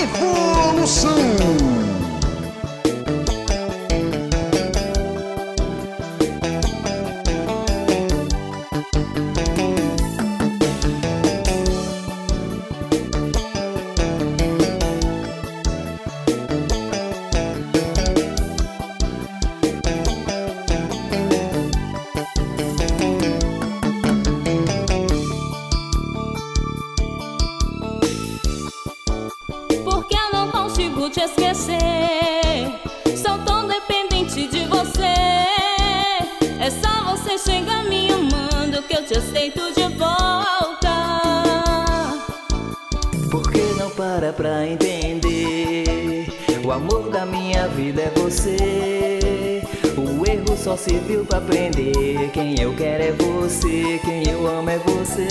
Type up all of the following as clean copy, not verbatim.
Evolução. Porque eu não consigo te esquecer. Sou tão dependente de você. É só você chegar me amando que eu te aceito de volta. Por que não para pra entender? O amor da minha vida é você. O erro só serviu pra aprender. Quem eu quero é você, quem eu amo é você.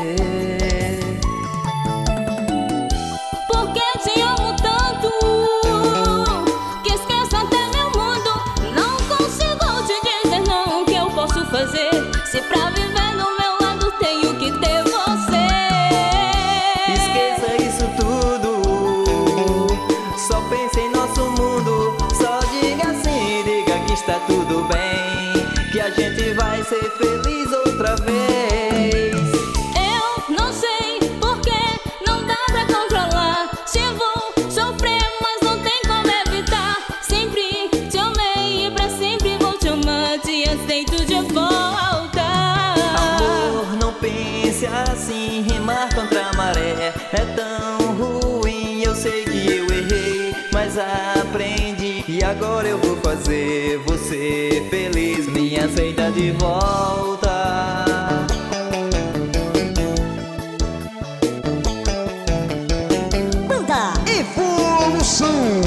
Porque te amo tanto que esqueço até meu mundo. Não consigo te dizer não. O que eu posso fazer se pra viver do meu lado tenho que ter você? Esqueça isso tudo, só pense em nosso mundo. Só diga sim, diga que está tudo bem, que a gente vai ser feliz outra vez. Eu não sei porque não dá pra controlar. Se vou sofrer, mas não tem como evitar. Sempre te amei e pra sempre vou te amar. Te aceito de volta. Amor, não pense assim, remar contra a maré é tão ruim. Eu sei que eu errei, mas aprendi. E agora eu vou fazer você feliz. Me aceita de volta. Banda Evolução.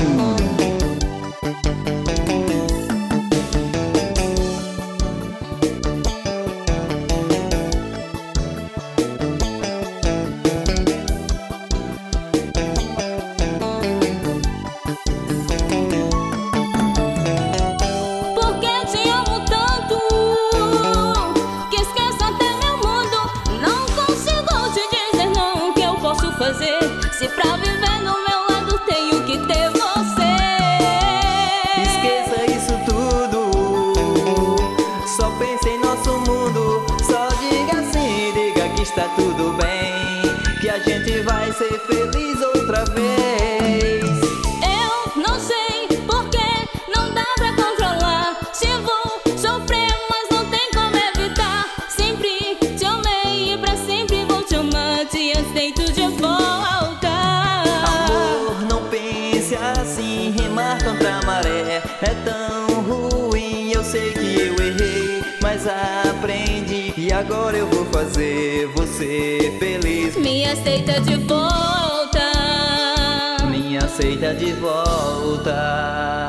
Porque te amo tanto que esqueço até meu mundo. Não consigo te dizer não. O que eu posso fazer se pra viver do meu lado tenho que ter você? Esqueça isso tudo, só pense em nosso mundo. Só diga sim, diga que está tudo bem, que a gente vai ser feliz outra vez. Eu não sei porque não dá pra controlar. Se vou sofrer, mas não tem como evitar. Sempre te amei e pra sempre vou te amar. Te aceito de volta. Amor, não pense assim, remar contra a maré é tão ruim. Eu sei que eu errei, mas aprendi. E agora eu vou fazer você feliz. Me aceita de volta. Me aceita de volta.